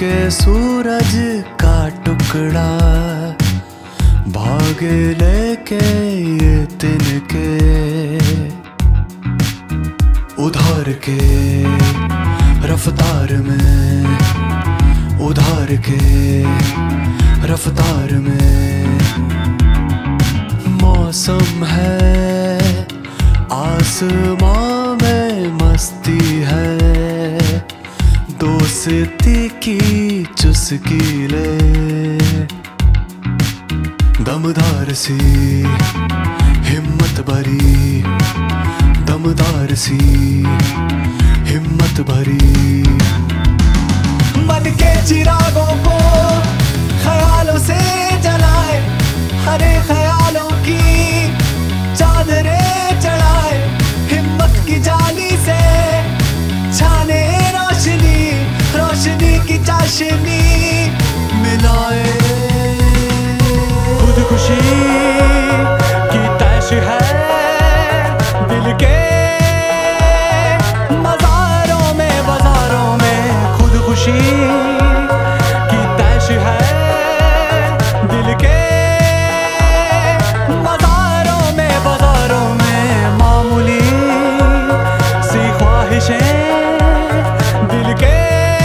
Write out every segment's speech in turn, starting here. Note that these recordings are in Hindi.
के सूरज का टुकड़ा भागे लेके ये तिनके उधार के रफ्तार में, उधार के रफ्तार में। मौसम है आसमां में मस्ती है, दोस्ती की चुस्की ले। दमदार सी हिम्मत भरी, दमदार सी हिम्मत भरी। मन के चिरागों को ख्यालों से जलाए, हरे ख्यालों की चादरें चढ़ाए। हिम्मत की जाली से छाने रोशनी, रोशनी की चाशनी मिलाए। खुदकुशी की तैश है दिल के मज़ारों में, बाजारों में। खुदकुशी की तैश है दिल के मज़ारों में, बाजारों में। मामूली सी ख्वाहिशें दिल के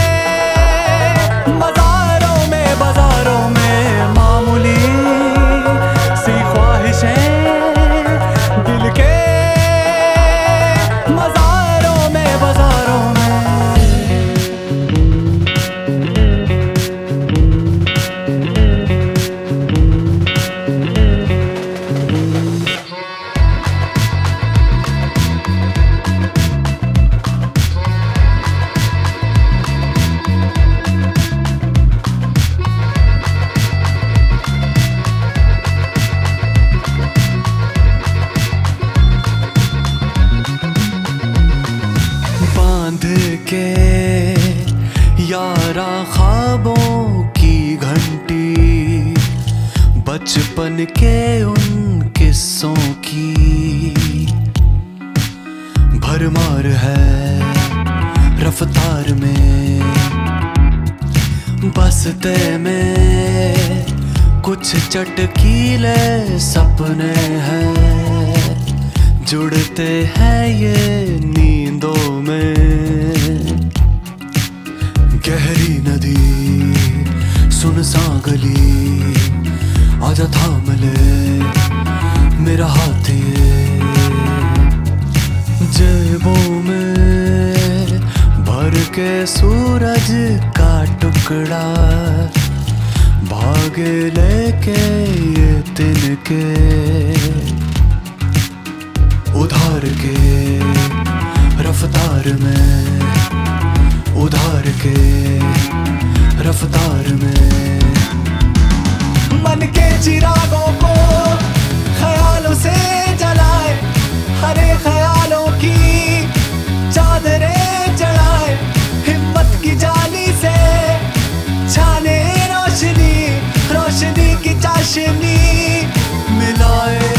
मज़ारों में, बाजारों में। मामूली सी ख्वाहिशें दिल के मज़ारों में, बाजारों में। बांध के यारा ख्वाबों की घंटी, बचपन के उन किस्सों की भरमार है रफ्तार में। बसते में कुछ चटकीले सपने हैं, जुड़ते हैं ये नींदों में। गहरी नदी सुनसान गली, आजा थाम ले मेरा हाथ ये। जेबों में भर के सूरज का टुकड़ा भागे लेके ये तिनके उधार के रफ्तार में, उधार के रफ्तार में। मन के चिरागों को ख्यालों से जलाए, हरे ख्यालों की चादरें चढ़ाए। हिम्मत की जाली से छाने रोशनी, रोशनी की चाशनी मिलाए।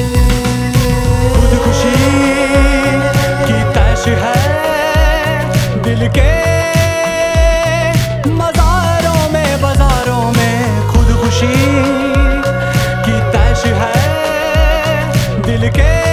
खुदकुशी की तैश है दिल के मज़ारों में, बाजारों में। खुदकुशी की तैश है दिल के